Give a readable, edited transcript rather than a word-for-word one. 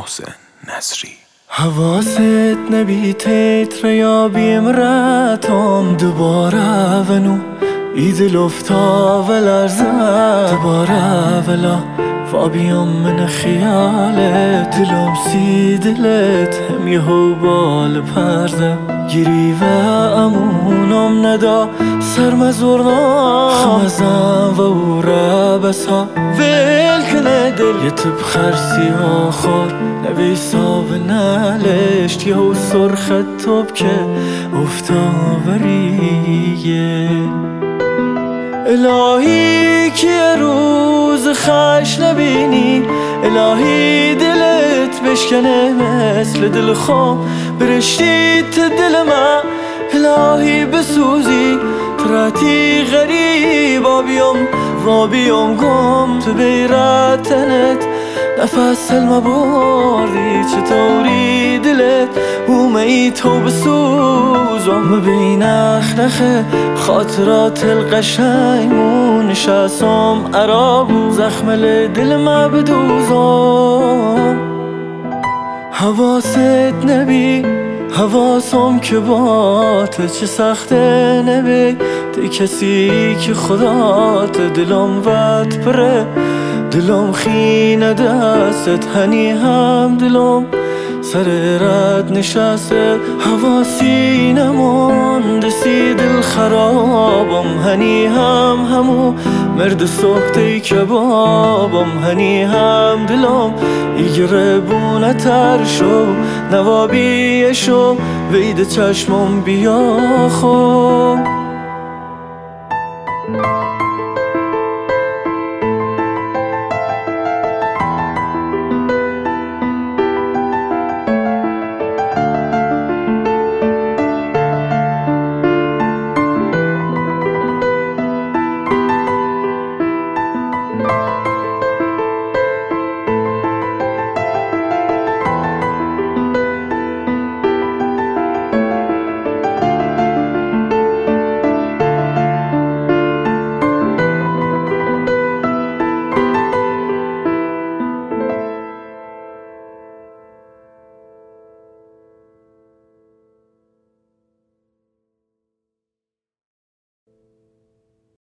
محسن نصری. حواست نبی تیتر یا بیمرتم دوباره ونو ایدل افتا و لرزه دوباره ولا فابیام من خیالت دلم سی دلت هم یهو بال پرده گیری و امونم ندا سرمزورنا خمزم و او ربسا ویل کنه دل یه تب خرسی آخر نویسا و نلشت یهو سرخت توب که افتاوریه الهی که روز خش نبینی الهی دلت بشکنه مثل دل خام برشتیت دل من الهی بسوزی تراتی غریب و بیام گم تو بیرتنت نفس سلم بردی چطوری دلت اومه تو بسوزم بین اخنخه خاطرات القشنگمون نشستم عرابو زخمل دل ما بدوزم حواست نبی حواسم که باته چه سخته نبی دی کسی که خدات دلم وقت پره دلم خینه دستت هنی هم دلم سر رد نشسته حواسی نمونده سی دل خرابم هنی همو مرد سخته کبابم هنی هم دلم ایگره بونه تر شو نوابیه شو وید چشمم بیا خو